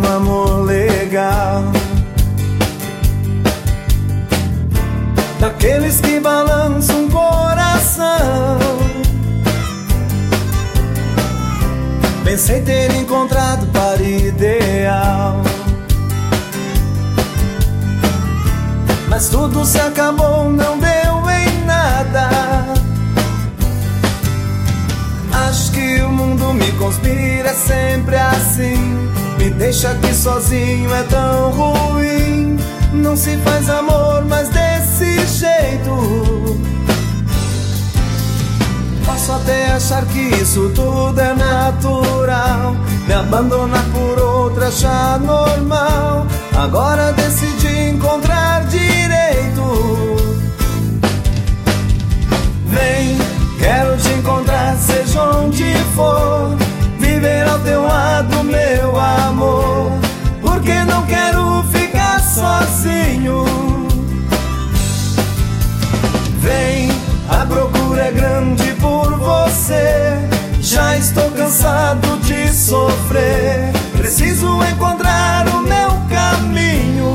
amor legal, daqueles que balançam o coração. Pensei ter encontrado o par ideal, mas tudo se acabou, não deu em nada. Acho que o mundo me conspira, é sempre assim. Me deixa aqui sozinho, é tão ruim. Não se faz amor, mas desse jeito. Posso até achar que isso tudo é natural, me abandonar por outra, achar normal. Agora decidi encontrar direito. Vem, quero te encontrar, seja onde for, viver ao teu lado, meu amor. Porque não quero ficar sozinho. Vem, a procura é grande por você. Já estou cansado de sofrer. Preciso encontrar o meu caminho.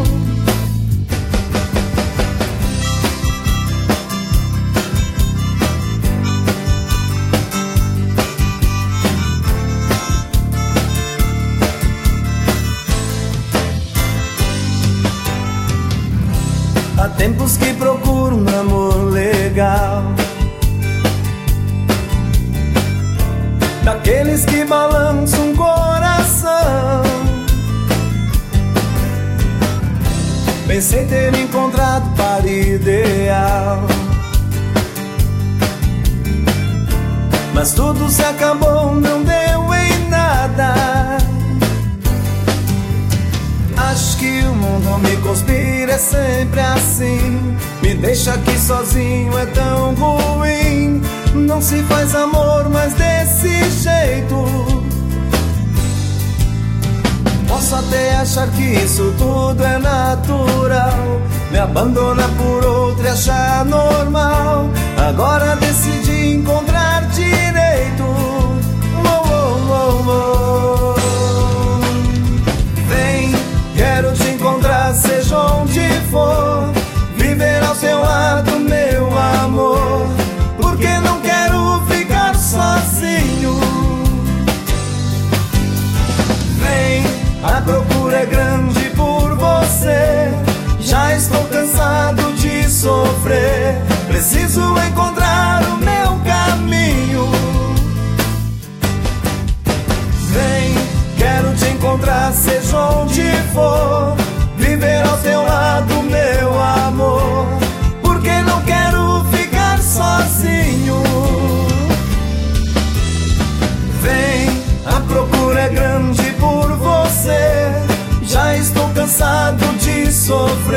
Há tempos que procuro um amor legal, daqueles que balançam o coração. Pensei ter encontrado o par ideal, mas tudo se acabou, não deu em nada. Acho que o mundo me conspira, é sempre assim. Me deixa aqui sozinho, é tão ruim. Não se faz amor, mas desse jeito. Posso até achar que isso tudo é natural, me abandonar por outra e achar normal. Agora decidi encontrar direito. Oh, oh, oh, oh. Vem, quero te encontrar, seja onde for, viver ao seu lado, meu amor. Porque não quero ficar sozinho. Vem, a procura é grande por você. Já estou cansado de sofrer. Preciso encontrar o meu caminho. Vem, quero te encontrar, seja onde for, viver ao teu lado, meu amor. Porque não quero ficar sozinho. Vem, a procura é grande por você. Já estou cansado de sofrer.